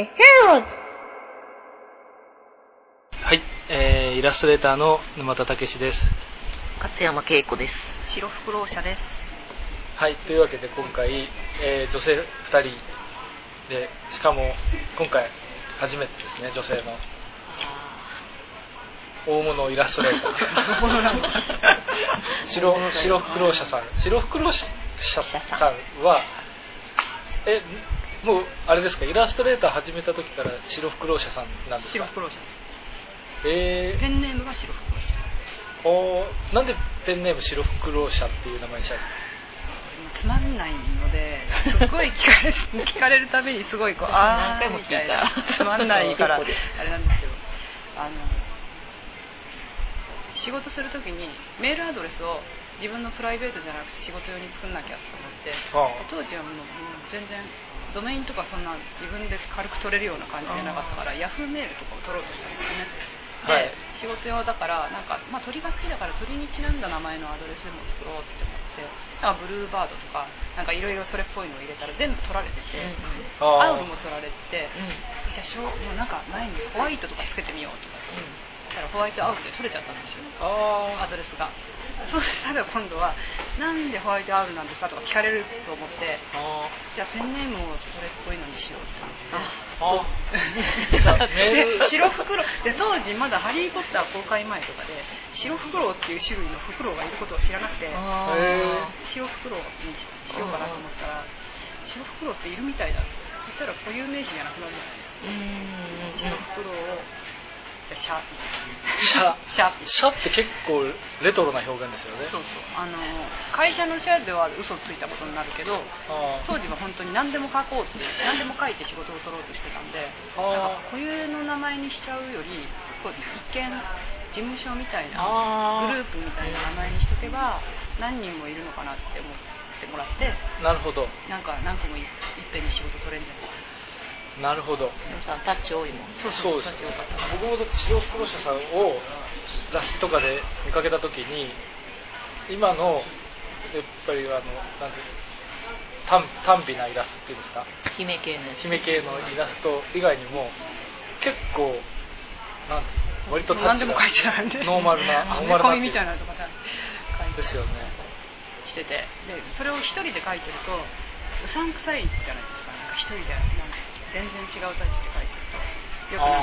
Herald。 はい、イラストレーターの沼田武史です。 勝山恵子です。 白フクロウ社です。 はい、というわけで今回、女性2人で、しかも今回初めてですね、女性の大物イラストレーター白フクロウ社さんはもうあれですか、イラストレーター始めた時から白フクロウ社さんなんですか？ 白フクロウ社です。 ペンネームが白フクロウ社。 なんでペンネーム白フクロウ社っていう名前にしたんですか？ つまんないのですごい聞かれるたびにすごいこう何回も聞いたみたいな、つまんないからあれなんですけど、仕事するときにメールアドレスを自分のプライベートじゃなくて仕事用に作んなきゃと思って、当時はもう全然ドメインとかそんな自分で軽く取れるような感じじゃなかったから、ヤフーメールとかを取ろうとしたんですよね。で、はい、仕事用だからなんか、鳥が好きだから鳥にちなんだ名前のアドレスでも作ろうって思って、なんかブルーバードとかなんかいろいろそれっぽいのを入れたら全部取られてて、アウルも取られて、じゃあもうなんか前にホワイトとかつけてみようとかって、だからホワイトアウルで取れちゃったんですよ、アドレスが。そうしたら今度はなんでホワイトアウルなんですかとか聞かれると思って、じゃあペンネームをそれっぽいのにしようって思ってで白フクロウで、当時まだハリーポッター公開前とかで白フクロウっていう種類のフクロウがいることを知らなくて、白フクロウにしようかなと思ったら、白フクロウっているみたいだって。そしたら固有名詞じゃなくなるじゃないですか。白フクロウをじゃあシャって結構レトロな表現ですよね。そうそう、会社のシャでは嘘ついたことになるけど、当時は本当に何でも書こうって何でも書いて仕事を取ろうとしてたんで、なんか固有の名前にしちゃうよりこう一見事務所みたいなグループみたいな名前にしとけば何人もいるのかなって思ってもらって、 なるほど、 なんか何個もいっぺんに仕事取れるんじゃないか。 なるほど。 タッチ多いもん。 そうです。僕も白フクロウ社さんを雑誌とかで見かけたときに、今のやっぱりなんて短美なイラストっていうんですか、 姫系のイラスト以外にも結構なんですか、割とタッチがノーマルなコミみたいなとかですよね。 してて、でそれを一人で描いてるとうさんくさいじゃないですか。なんか一人で全然違うタッチで書いてるとよく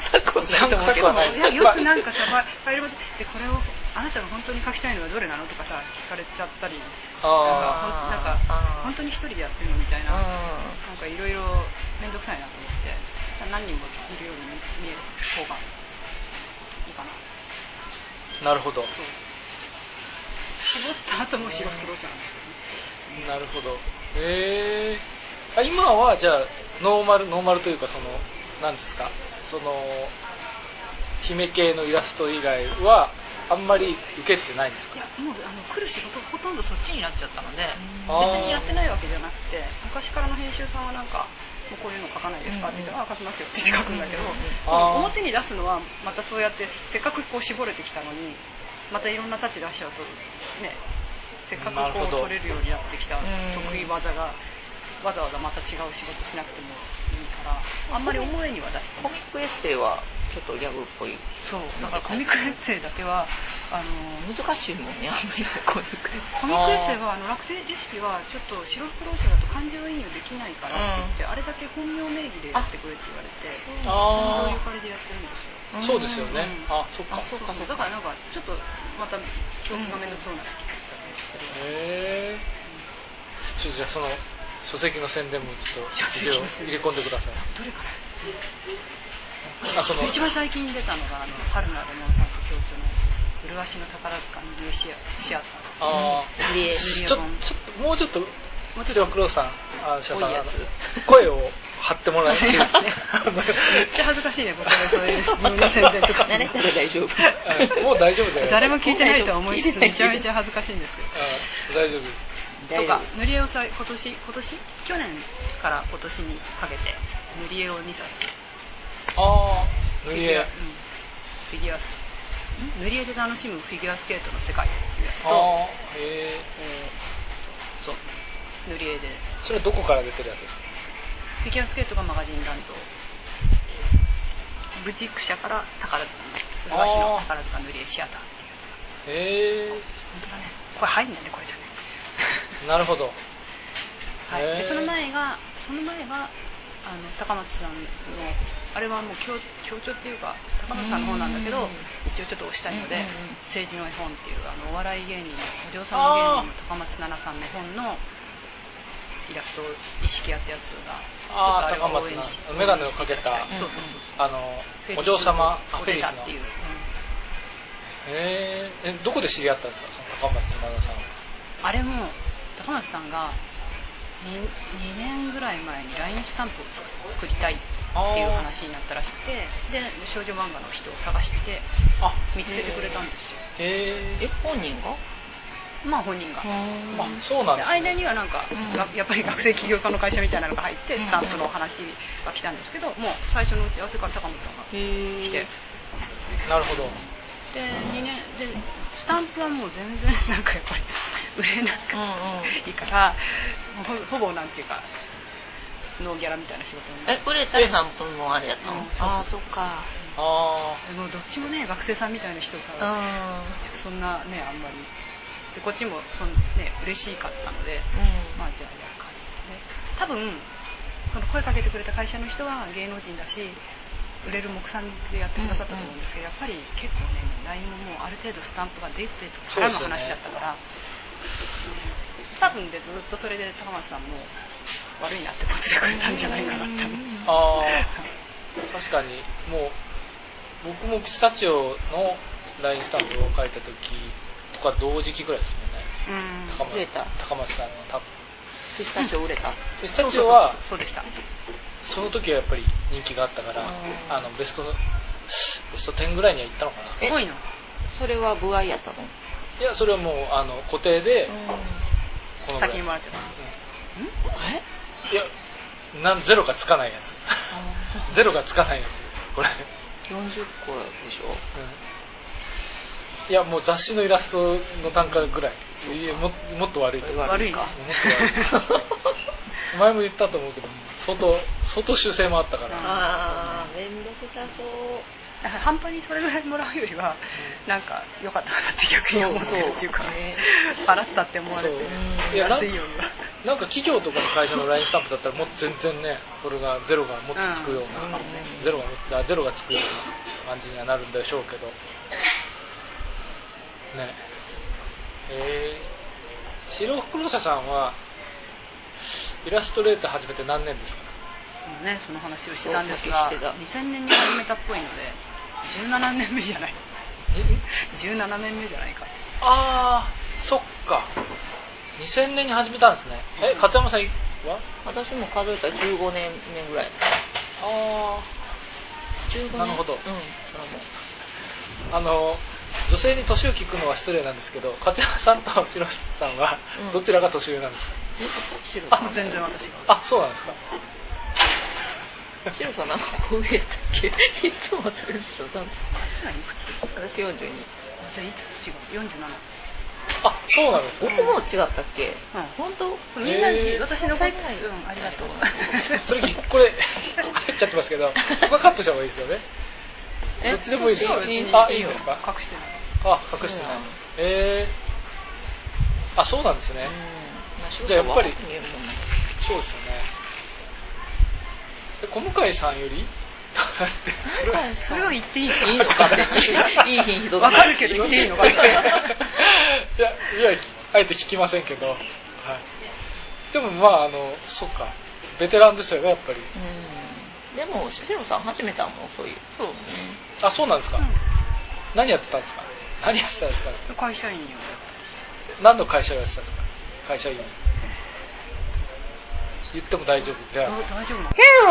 なんかさファイルでこれをあなたが本当に書きたいのはどれなのとかさ聞かれちゃったり、なんか本当に一人でやってるのみたいな、なんかいろいろ面倒くさいなと思って、何人もいるように見える方がいいかな。 なるほど。 絞った後も白フクロウ社なんですよね。 なるほど。今はじゃあノーマルというか、その何ですか、その姫系のイラスト以外はあんまり受けてないんですか？ いや、もう来る仕事ほとんどそっちになっちゃったので、別にやってないわけじゃなくて、昔からの編集さんはなんかもうこういうの書かないですかって言って、書きますよって書くんだけど、表に出すのはまたそうやってせっかくこう絞れてきたのに、またいろんなタッチ出しちゃうとね、せっかくこう取れるようになってきた得意技がわざわざまた違う仕事しなくてもいいから、あんまり思いには出してない。 コミックエッセイはちょっとギャグっぽい。 そうだからコミックエッセイだけは難しいもんね、あんまりコミックエッセイ。 コミックエッセイは楽天レシピはちょっと白フクロウ社だと漢字を引用できないからって言って、あれだけ本名名義でやってくれって言われて、そういう感じでやってるんですよ。 そうですよね。そっか。 だからなんかちょっとまた表記が面倒くさくなってきちゃうんですけど。 じゃあその書籍の宣伝もちょっと入れ込んでください。 どれから一番最近出たのが春菜レモンさんと共通の麗しの宝塚のリエシアター。 ちょっともうちょっと白黒さん、声を張ってもらっていいですか？めっちゃ恥ずかしいね、僕がそういう自分の宣伝とか。 慣れたら大丈夫。 もう大丈夫だよ。 誰も聞いてないと思いつつめちゃめちゃ恥ずかしいんですけど。 大丈夫です。 とか塗り絵を去年から今年にかけて塗り絵を2冊。 塗り絵。 フィギュア塗り絵で楽しむフィギュアスケートの世界っていうやつと、そう塗り絵で。 それはどこから出てるやつですか？ フィギュアスケートがマガジンランドブティック社から宝塚の浦和市の宝塚塗り絵シアターっていう。本当だね。これ入んないねこれじゃね。 なるほど。 はい。でその前が高松さんのあれはもう強調っていうか高松さんの方なんだけど、一応ちょっと押したいので、政治の絵本っていうお笑い芸人のお嬢様芸人の高松菜奈さんの本のイラスト一式やったやつが高松菜奈眼鏡をかけたお嬢様フェリスのっていう、どこで知り合ったんですか、その高松菜奈さんは。 あれも高松さんが2年ぐらい前に LINE スタンプを作りたいっていう話になったらしくて、で少女漫画の人を探して見つけてくれたんですよ。 本人が？ まあ本人が。 そうなんですね。 間にはなんか、やっぱり学生起業家の会社みたいなのが入ってスタンプの話が来たんですけど、もう最初の打ち合わせから高松さんが来て。 なるほど。 で2年でスタンプはもう全然なんかやっぱり売れなくいいから、ほぼなんていうかノーギャラみたいな仕事に。 売れたら何分もあれやったの？そっか。 もうどっちもね学生さんみたいな人からそんなねあんまりでこっちも嬉しかったので、まあじゃあやるかって多分この声かけてくれた会社の人は芸能人だし売れる目算でやってくださったと思うんですけど、やっぱり結構ね LINE ももうある程度スタンプが出てからの話だったから、多分でずっとそれで高松さんも悪いなってことでくれたんじゃないかなって思う。 確かにもう僕もピスタチオの LINE スタンプを書いた時とか同時期ぐらいですもんね。 売れた。 高松さんの多分ピスタチオ売れた。 ピスタチオはそうでした。 その時はやっぱり人気があったからベスト10ぐらいには行ったのかな。 すごいな。 それは歩合やったの？ いやそれはもう固定でこの先にもらってた。 いやゼロがつかないやつ。ゼロがつかないやつこれ。 40個でしょ。 いやもう雑誌のイラストの単価ぐらい。もっと悪いと。 悪いか。 もっと悪い。前も言ったと思うけど相当修正もあったから。 めんどくさそう。 だから半端にそれぐらいもらうよりはなんか良かったかなって逆に思ってるっていうか、払ったって思われて安いよりは。 なんか企業とかの会社の LINE スタンプだったらもう全然ねこれがゼロがもっとつくような、ゼロがつくような感じにはなるんでしょうけどね。白黒社さんはイラストレーター始めて何年ですかね。その話をしてたんですが2000年に始めたっぽいので17年目じゃない17年目じゃないか。 そっか2000年に始めたんですね。勝山さんは？ 私も数えたら15年目ぐらい。15年。 なるほど。女性に年を聞くのは失礼なんですけど、勝山さんと白さんはどちらが年上なんですか？ 全然私が。 そうなんですか。 白さん何個上だっけ？いつも忘れる。白さん私42。じゃあいつ違う？47。 そうなんですか。 僕も違ったっけ？本当？ みんなに私のことありがとう。 それこれ入っちゃってますけど、ここはカットした方がいいですよね。どっちでもいいですか？いいですか？ 隠してない。 隠してない。そうなんですね。じゃあやっぱりそうですよね。小向井さんよりそれは言っていいのかっていいヒントわかるけど言っていいのかっていやあえて聞きませんけど、でもそっかベテランですよねやっぱり。 でも白さん始めたもんそういう。 そうなんですか。何やってたんですか。 会社員をやってた。何の会社をやってたんですか。会社員言っても大丈夫じゃあ。 大丈夫なの。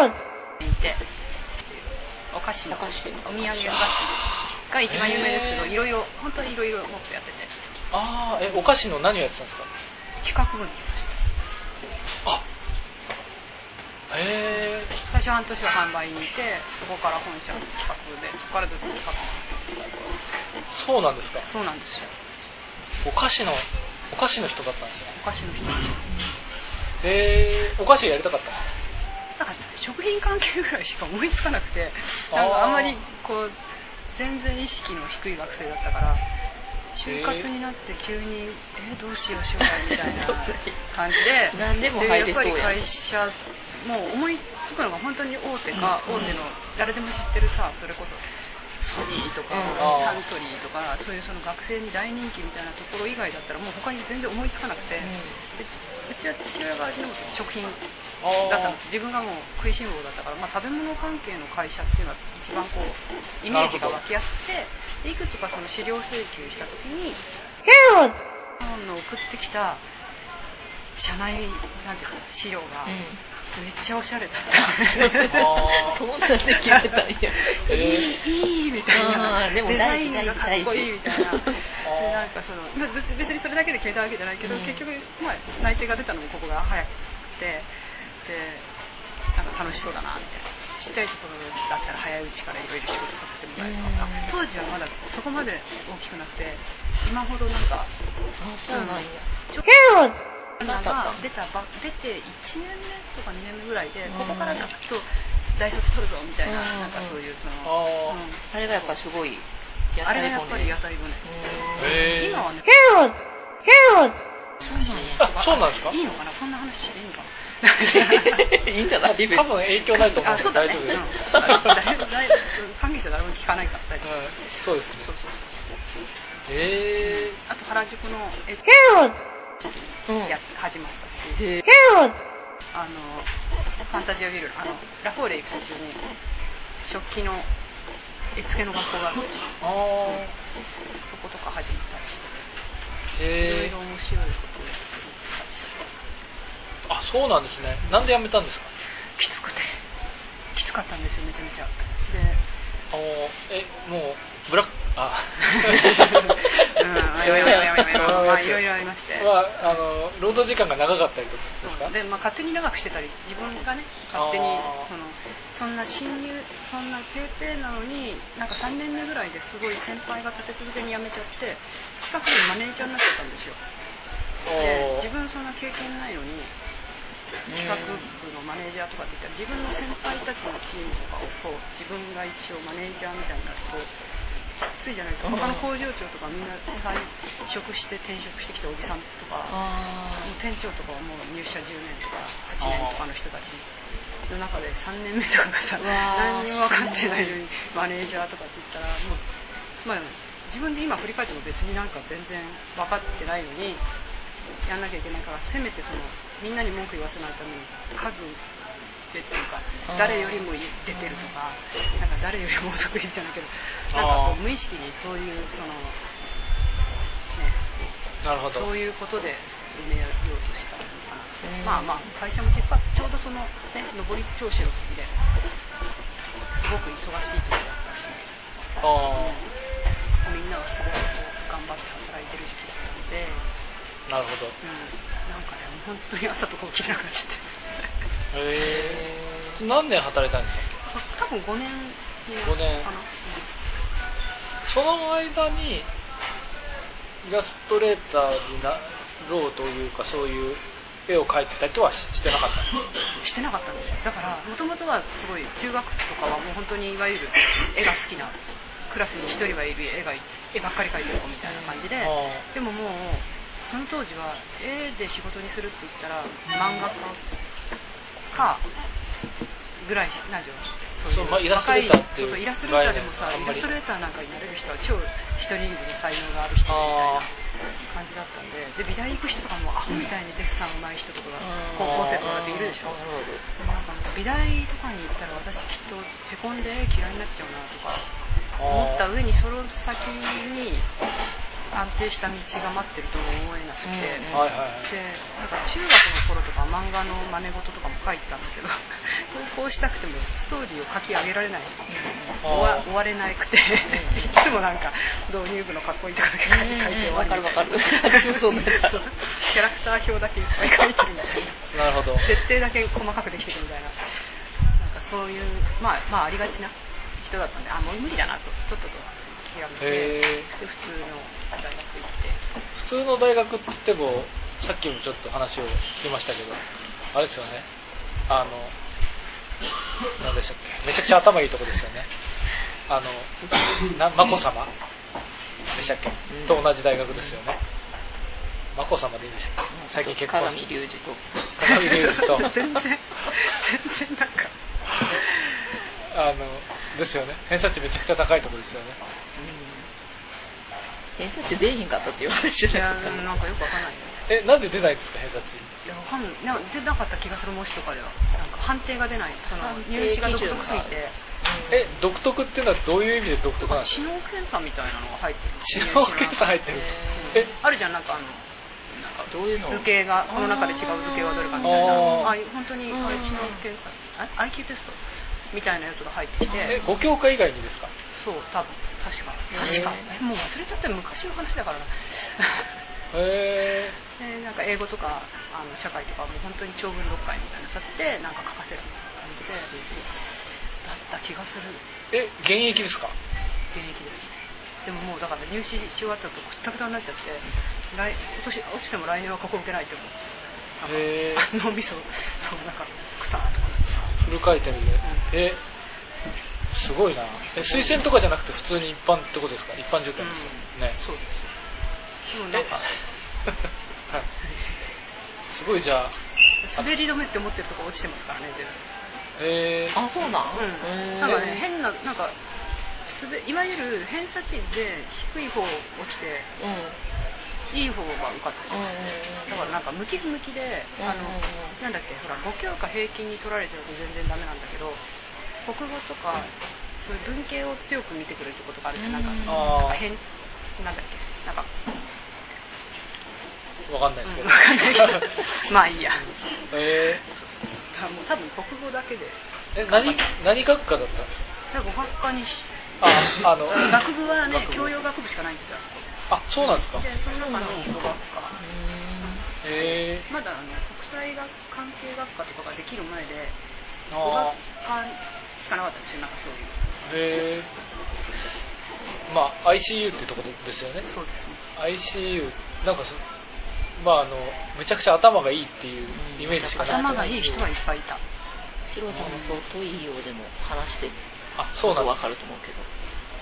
お菓子のお土産お菓子が一番有名ですけど、いろいろ本当にいろいろもっとやってて。 お菓子の何をやってたんですか。 企画部にいました。最初半年は販売にいて、そこから本社の企画で、そこからずっと企画。 そうなんですか。 そうなんですよ。 お菓子の人だったんですよ。 お菓子の人。 お菓子やりたかった。 なんか食品関係ぐらいしか思いつかなくて、なんかあんまりこう全然意識の低い学生だったから、就活になって急にどうしよう将来みたいな感じで何でも入れそうや。 やっぱり会社もう思いつくのが本当に大手か、大手の誰でも知ってるさ、それこそソニーとかサントリーとか、そういうその学生に大人気みたいなところ以外だったらもう他に全然思いつかなくて、でうちは父親が味の素食品だったんです。自分がもう食いしん坊だったから、食べ物関係の会社っていうのは一番こうイメージが湧きやすくて、でいくつかその資料請求した時にの送ってきた社内なんていうか資料がめっちゃおしゃれだったそんなんで決めたんや。 いいみたいな、 でもデザインがかっこいいみたいな。でなんかその別にそれだけで決めたわけじゃないけど、結局内定が出たのもここが早くて、でなんか楽しそうだなみたいな。ちっちゃいところだったら早いうちからいろいろ仕事させてもらえるとか、当時はまだそこまで大きくなくて、今ほどなんかそうなんや。 出て1年目とか2年目ぐらいで、ここからガッと大卒取るぞみたいな、なんかそういうその、 あれがやっぱすごいあれがやっぱり屋台骨ですよ。今はね、 そうなんや。 そうなんですか？ いいのかな、こんな話していいのかな。 いいんじゃない？ 多分影響ないと思う。 そうだね。 大丈夫です。 関係者誰も聞かないから大丈夫。 そうですね。 そう。あと原宿の始まったし、ファンタジアビルラフォーレ行く途中に食器の絵付けの学校があるんですよ。そことか始まったりして、いろいろ面白いことをやってる会社。 あ、そうなんですね。なんで辞めたんですか？ きつかったんですよ、めちゃめちゃ。で、 もうブラックいろいろありまして。 労働時間が長かったりとかですか？ で、勝手に長くしてたり、自分がね、勝手にそんな新入、そんなペーペーなのに、なんか3年目ぐらいですごい先輩が立て続けに辞めちゃって、近くにマネージャーになっちゃったんですよ。で、自分そんな経験ないのに、企画部のマネージャーとかって言ったら、自分の先輩たちのチームとかをこう自分が一応マネージャーみたいになるときついじゃないですか。他の工場長とかみんな退職して転職してきたおじさんとか、もう店長とかはもう入社10年とか8年とかの人たちの中で3年目とかがさ、何にも分かってないのにマネージャーとかって言ったら、もう自分で今振り返っても別になんか全然分かってないのにやんなきゃいけないから、せめてそのみんなに文句言わせないために数でっていうか、誰よりも出てるとか、なんか誰よりも遅くいいじゃないけど、なんかこう無意識にそういうそのね、 なるほど。 そういうことで埋めようとしたのかな。会社も結果ちょうどそのね、上り調子の時ですごく忙しい時だったし、みんなはすごく頑張って働いてる時期だったので。 なるほど。 なんかね、本当に朝とか起きれなくなっちゃって。 何年働いたんですか？ 多分5年かな。 その間にイラストレーターになろうというか、そういう絵を描いてたりとはしてなかった？ してなかったんですよ。だからもともとはすごい中学とかはもう本当にいわゆる絵が好きな、クラスに一人はいる絵ばっかり描いてる子みたいな感じで、でももうその当時は絵で仕事にするって言ったら漫画家かぐらいなんじゃない、 イラストレーターっていうイラストレーターでもさ、イラストレーターなんかになれる人は超一人で才能がある人みたいな感じだったんで、美大行く人とかもアホみたいにデッサン上手い人とかが高校生とかでいるでしょ。なんか美大とかに行ったら私きっとへこんで絵嫌いになっちゃうなとか思った上に、その先に安定した道が待ってるとも思えなくて、でなんか中学の頃とか漫画の真似事とかも書いてたんだけど、投稿したくてもストーリーを書き上げられない、終われなくて、いつもなんか導入部のかっこいいとかだけ書いて終わりみたいな、キャラクター表だけいっぱい書いてるみたいな、 なるほど、 設定だけ細かくできてるみたいな、なんかそういうありがちな人だったんで、もう無理だなととっととやめて、で普通の大学行って。 普通の大学って言っても、さっきもちょっと話を聞きましたけど、あれですよね、 何でしたっけ、めちゃくちゃ頭いいとこですよね。眞子さまでしたっけ、と同じ大学ですよね。眞子さまでいいんでしたっけ、最近結婚鏡隆二と鏡隆二と全然なんかですよね。偏差値めちゃくちゃ高いとこですよね。 偏差値出えへんかったっていう話じゃない。 なんかよくわかんない。 なんで出ないんですか偏差値。 いやわかんない。出なかった気がする。模試とかではなんか判定が出ない。その入試が独特すぎて。 独特っていうのはどういう意味で独特なんですか。 知能検査みたいなのが入ってる。 知能検査入ってる。 あるじゃん、なんかどういうの図形がこの中で違う図形はどれかみたいな。本当に知能検査、IQ テストみたいなやつが入ってきて。 5教科以外にですか。 そう、多分確かもう忘れちゃったら昔の話だからな。なんか英語とか社会とかもう本当に長文読解みたいなさせてなんか書かせるみたいな感じでだった気がする。 現役ですか。 現役です。でももうだから入試し終わったとくったくたになっちゃって、今年落ちても来年はここ受けないって思うんですよ。脳みそなんかくたーとかフル回転で、すごいな。推薦とかじゃなくて普通に一般ってことですか。一般受験ですよね。 そうですよ。でもなんかすごい。じゃあ滑り止めって思ってるとこ落ちてますからね全部。 あ、そうなん。 なんかね、変ななんかいわゆる偏差値で低い方落ちて、いい方が受かったりしますね。だからなんか向き不向きで、なんだっけ、ほら5教科平均に取られちゃうと全然ダメなんだけど、国語とかそういう文系を強く見てくるってことがあるって、なんか変なんだっけ、なんかわかんないですけど。 まあいいや。 もう多分国語だけで。 何学科だったんですか。 語学科にし。学部はね、教養学部しかないんですよ。 そうなんですか。 でその中の語学科。まだ国際関係学科とかができる前で語学科しかなかったんですよ。なんかそういう。 まあ ICU ってとこですよね。 そうですね。 ICU なんかめちゃくちゃ頭がいいっていうイメージしかない。 頭がいい人はいっぱいいた。 ヒロさんも相当いいようでも話してそうなんです。 分かると思うけど。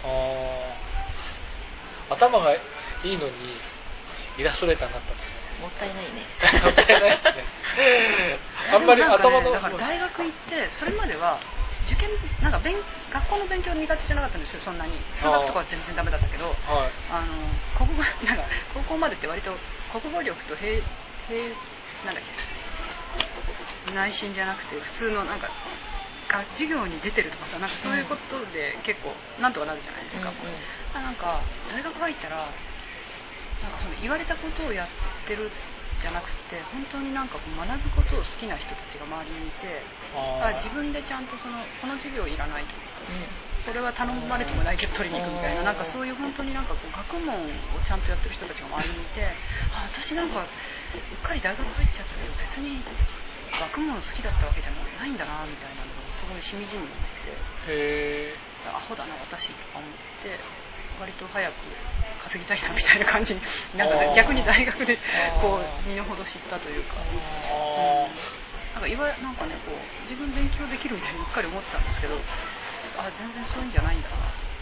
頭がいいのにイラストレーターになったんですね。 もったいないね。 もったいないですね。あんまり頭の。 だから大学行ってそれまでは受験なんか学校の勉強苦手じゃなかったんですよ。そんなに数学とかは全然ダメだったけど、国語なんか高校までって割と国語力となんだっけ、内心じゃなくて普通のなんか授業に出てるとかさ、なんかそういうことで結構なんとかなるじゃないですか。なんか大学入ったらなんかその言われたことをやってるじゃなくて、本当になんか学ぶことを好きな人たちが周りにいて、自分でちゃんとこの授業いらないとか、これは頼まれてもないけど取りに行くみたいな、なんかそういう本当になんか学問をちゃんとやってる人たちが周りにいて、私なんかうっかり大学入っちゃったけど別に学問好きだったわけじゃないんだなみたいなのがすごいしみじみ思って、アホだな私とか思って。割と早く稼ぎたいなみたいな感じになんか逆に大学でこう身の程知ったというか、なんかねこう自分勉強できるみたいにうっかり思ってたんですけど、全然そういうんじゃないんだな。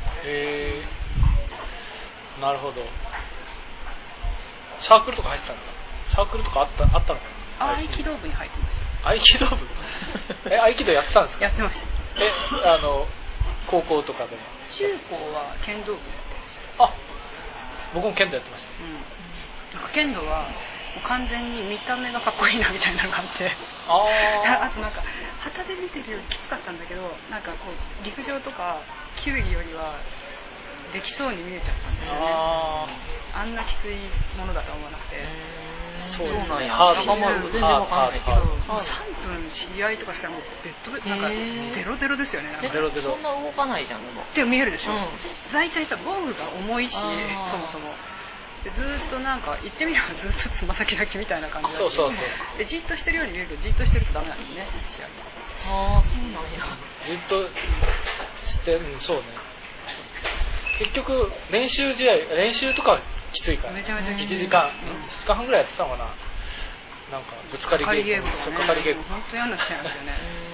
なるほど。サークルとか入ってたんですか。サークルとかあったのかな。 合気道部に入ってました。 合気道部合気道やってたんですか。 やってました。 高校とかでも。 中高は剣道部やってました。 僕も剣道やってました。 なんか剣道はもう完全に見た目がかっこいいなみたいなのがあって、あとなんか旗で見てるよりきつかったんだけど、なんかこう陸上とか球技よりはできそうに見えちゃったんですよね。あんなきついものだとは思わなくて。 そうなんや。 ハード全然わかんないけど、 3分試合とかしたらもうなんかデロデロですよね。 デロデロ。そんな動かないじゃん。 って見えるでしょ。大体さ、防具が重いし、そもそもでずっとなんか言ってみればずっとつま先立ちみたいな感じだし、でじっとしてるように見えるけどじっとしてるとダメなんですね、試合。 そうなんや。 じっとしてそうね。結局練習とかきついから、 めちゃめちゃきつい。 1時間半ぐらいやってたのかな。なんかぶつかりゲームとか、 本当嫌になっちゃいますよね。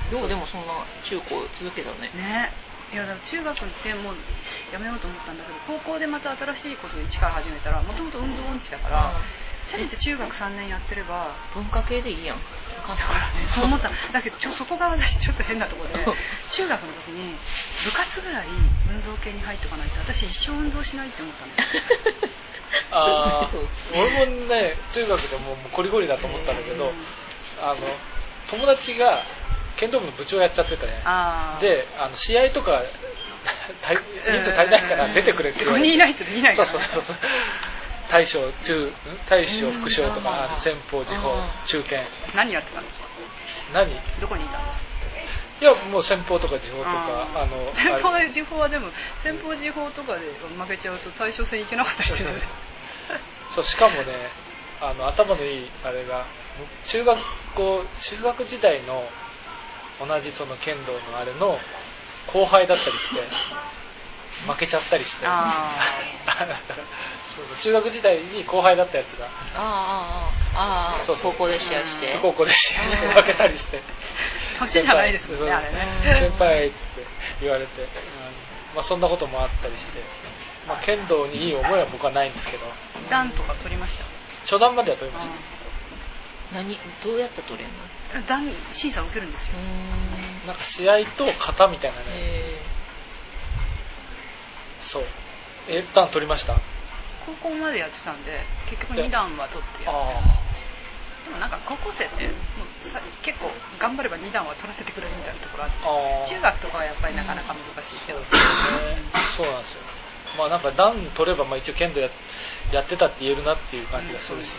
ようでもそんな中高続けたね。 ね。いやだから中学ってもうやめようと思ったんだけど、高校でまた新しいことに力始めたら、もともと運動音痴だから、せめて中学3年やってれば文化系でいいやん。 だからね、そう思った。だけどそこが私ちょっと変なところで、中学の時に部活ぐらい運動系に入っておかないと私一生運動しないって思ったのよ。 俺もね中学でもうコリコリだと思ったんだけど、友達が剣道部の部長やっちゃってたね。で試合とか人数足りないから出てくれって 5人いないとできないから、ね、 そう大将副将とか先鋒時報中堅。 何やってたんですか？どこにいたんですか？ いやもう先鋒とか時報とか先鋒時報はでも先鋒時報とかで負けちゃうと大将戦行けなかったりしてるそうしかもね頭のいいあれが中学時代の同じその剣道のあれの後輩だったりして負けちゃったりしてそう中学時代に後輩だったやつがそう高校で試合して高校で試合して負けたりして年じゃないですもんねあれね先輩って言われて、そんなこともあったりして、剣道にいい思いは僕はないんですけど。 段とか取りました？ 初段までは取りました。 どうやって取れるの？ 段審査を受けるんですよ。 なんか試合と型みたいなね。そう。段取りました？ 高校までやってたんで結局2段は取ってやる。でもなんか高校生ってもう結構頑張れば2段は取らせてくれるみたいなところあって、中学とかはやっぱりなかなか難しいけど。 そうなんですよ。なんか段取れば一応剣道やってたって言えるなっていう感じがするし。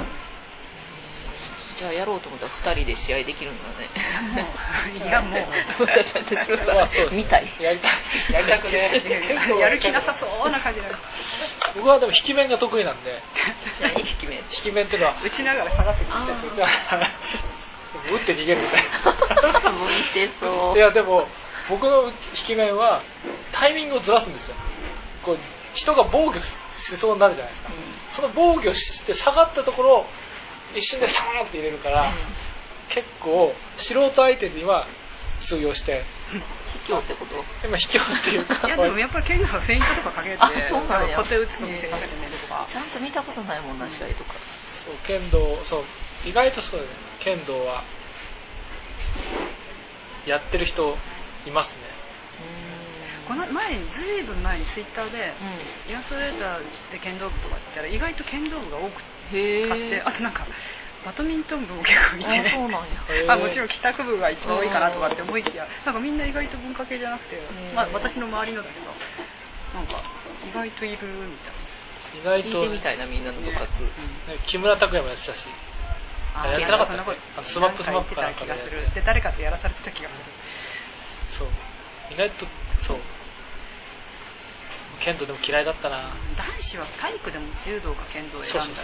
じゃあやろうと思ったら2人で試合できるんだね。 いやもう私みたい。 やりたくね。 やる気なさそうな感じなんです。 僕はでも引き面が得意なんで。 何引き面？ 引き面っていうのは打ちながら下がってくる。 打って逃げるみたいな。 向いてそう。 いやでも僕の引き面はタイミングをずらすんですよ。こう人が防御しそうになるじゃないですか。その防御して下がったところを一瞬でサーンって入れるから、結構素人相手には通用して。 卑怯ってこと？ 今卑怯っていうか。 いやでもやっぱり剣道はフェイントとかかけて、小手打つの見せかけて寝るとか。 ちゃんと見たことないもんな試合とか。 そう剣道意外とそうだね。剣道はやってる人いますね。 このずいぶん前にツイッターで、イラストレーターで剣道部とかって言ったら意外と剣道部が多くて、あとなんかバドミントン部も結構いて、 そうなんや。 もちろん帰宅部が一番多いかなとかって思いきや、なんかみんな意外と文化系じゃなくて、私の周りのだけどなんか意外といるみたいな。 意外と聞いてみたいなみんなの部活。 木村拓哉もやってたし。やってなかったっけ？スマップかなんかで誰かとやらされてた気がする。 そう。意外とそう。剣道でも嫌いだったな。 男子は体育でも柔道か剣道を選んだ。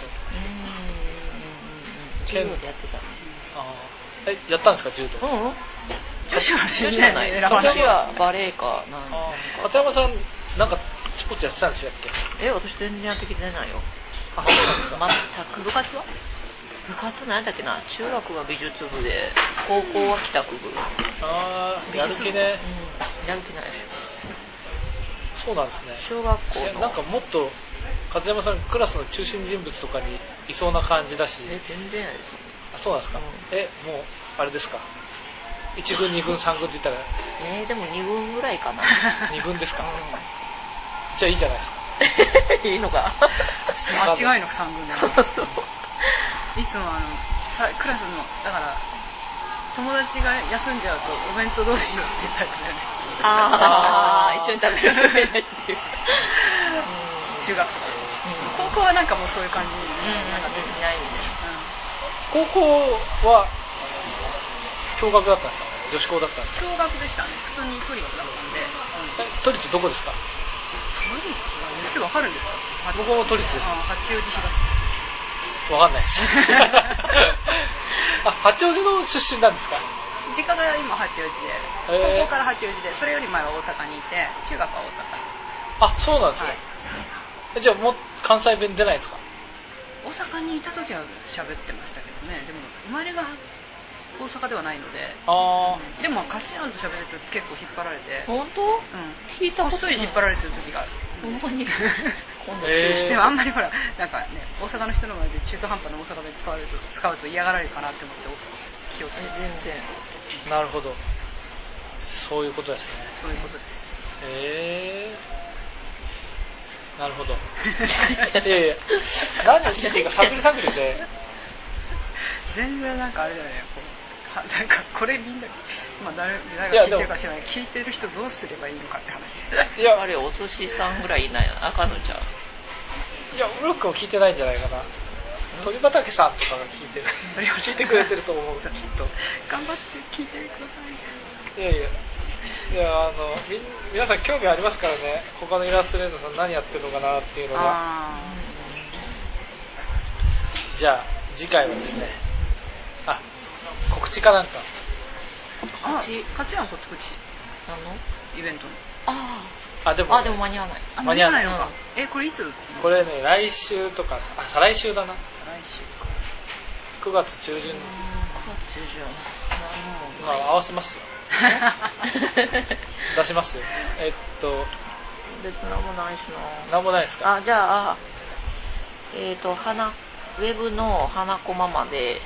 柔道でやってたね。 やったんですか柔道？ 女子は柔道じゃない。私はバレエかなんか。 片山さんなんかスポーツやってたんでしたっけ？ 私全然やってきてないよ。 そうなんですか。 全く。部活は？部活なんだっけな。中学は美術部で、高校は帰宅部。 やる気ね。 やる気ない。 そうなんですね。 小学校のなんかもっと片山さんクラスの中心人物とかにいそうな感じだし。 全然やです。 そうなんですか。もうあれですか。1軍2軍3軍って言ったらでも2軍ぐらいかな。 2軍ですか。じゃあいいじゃないですか。 いいのか。 間違いの3軍で。いつもクラスのだから友達が休んじゃうとお弁当どうしようって言ったりするね。 一緒に食べる人がいないっていう。 中学とか。高校はなんかもうそういう感じなんかできないみたいな。 高校は共学だったんですか？女子校だったんですか？ 共学でしたね。普通に都立だったんで。 都立どこですか？ 都立は言ってわかるんですか？ 僕も都立です。 八王子東です。 わかんないです。八王子の出身なんですか？ 実家が今八王子で、高校から八王子で、それより前は大阪にいて、中学は大阪。そうなんですね。じゃあもう関西弁出ないですか？ 大阪にいた時は喋ってましたけどね。でも生まれが大阪ではないので。でもカチアンと喋ると結構引っ張られて。 本当？聞いたことない。 細い引っ張られてる時がある。 ほんまに。今度注意して、あんまりほらなんかね、大阪の人の前で中途半端な大阪弁使うと嫌がられるかなって思って気をつけて。 全然。 なるほど。そういうことですね。 そういうことです。 なるほど。何を聞いていいか探りで。 全然なんかあれだよね。なんかこれみんな、誰が聞いてるか知らない。聞いてる人どうすればいいのかって話。 いやあれお寿司さんぐらいいないな、赤のちゃう。 いやウロックも聞いてないんじゃないかな。鳥畑さんとかが聞いてる。それを聞いてくれてると思う。きっと。 頑張って聞いてください。 いや皆さん興味ありますからね。他のイラストレーターさん何やってるのかなっていうのが。じゃあ次回はですね。告知かなんか。 カチアンこっち告知。イベントの。 でも間に合わない。 間に合わないのか。これいつ？ これね来週とか再来週だな。 来週か。 9月中旬。合わせますよ。出しますよ。 別になんもないしな。 なんもないですか。 じゃあウェブの花子ママで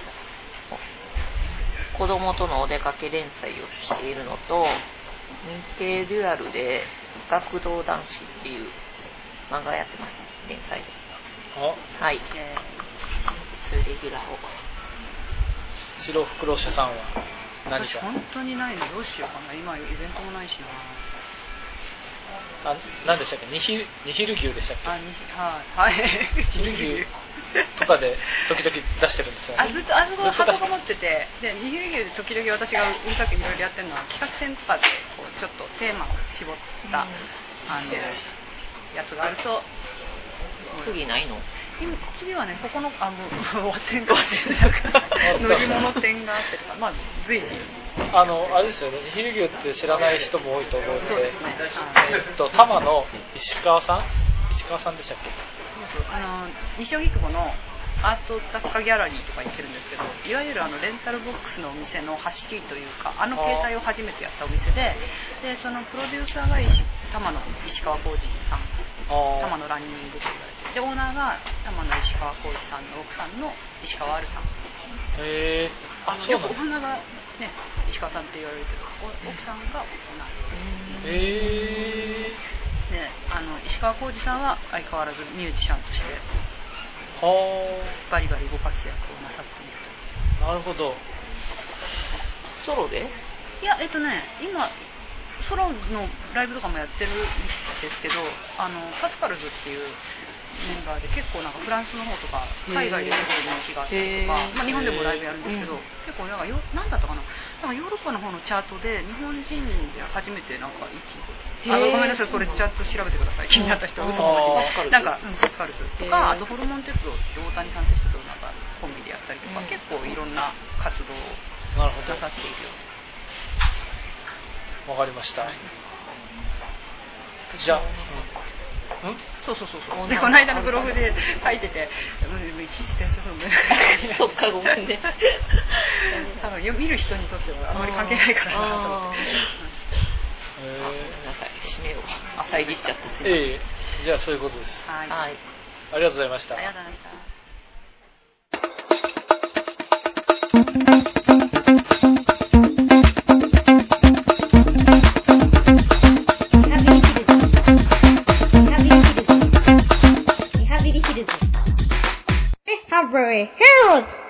子供とのお出かけ連載をしているのと、日経デュアルで学童男子っていう漫画やってます、連載で。はい。レギュラーを。 白袋社さんは何か。 本当にないの、どうしようかな。今イベントもないしな。 何でしたっけ、ニヒル牛でしたっけ。 はい。 ニヒル牛とかで時々出してるんですよね。 ずっと箱が持ってて、でニヒル牛で時々私がうるさくいろいろやってるのは企画展とかでこうちょっとテーマを絞ったやつがあると。 次ないの？ 今次はね、ここのもう終わってんか乗り物展があってとか、随時あれですよね、ニヒル牛って知らない人も多いと思うので。 そうですね。 多摩の石川さんでしたっけ。 西荻窪のアート雑貨ギャラリーとか行ってるんですけど、いわゆるレンタルボックスのお店の走りというか、携帯を初めてやったお店で、そのプロデューサーが多摩の石川浩二さん、多摩のランニングと言われて、でオーナーが多摩の石川浩二さんの奥さんの石川あるさん。よくお花がね、石川さんって言われるけど、奥さんがオーナー。で石川浩二さんは相変わらずミュージシャンとしてバリバリご活躍をなさっている。 なるほど。 ソロで？ いや今ソロのライブとかもやってるんですけど、パスカルズっていうメンバーで結構なんかフランスの方とか海外で結構人気があったりとか、日本でもライブやるんですけど、結構なんか何だったかな、なんかヨーロッパの方のチャートで日本人で初めてなんかごめんなさい、これちゃんと調べてください、気になった人は嘘かもしれない。なんかパスカルズとか、あとホルモン鉄道って大谷さんって人となんかコンビでやったりとか、結構いろんな活動をなさっているよ。 わかりました。じゃあ、 そうでこの間のブログで書いてて、いちいち転送するのそっか、ごめんね。 多分見る人にとってはあんまり関係ないからなと思って。 ごめんなさい、締めよう。遮っちゃって。 じゃあそういうことです。 はい。 ありがとうございました。 ありがとうございました。 Herald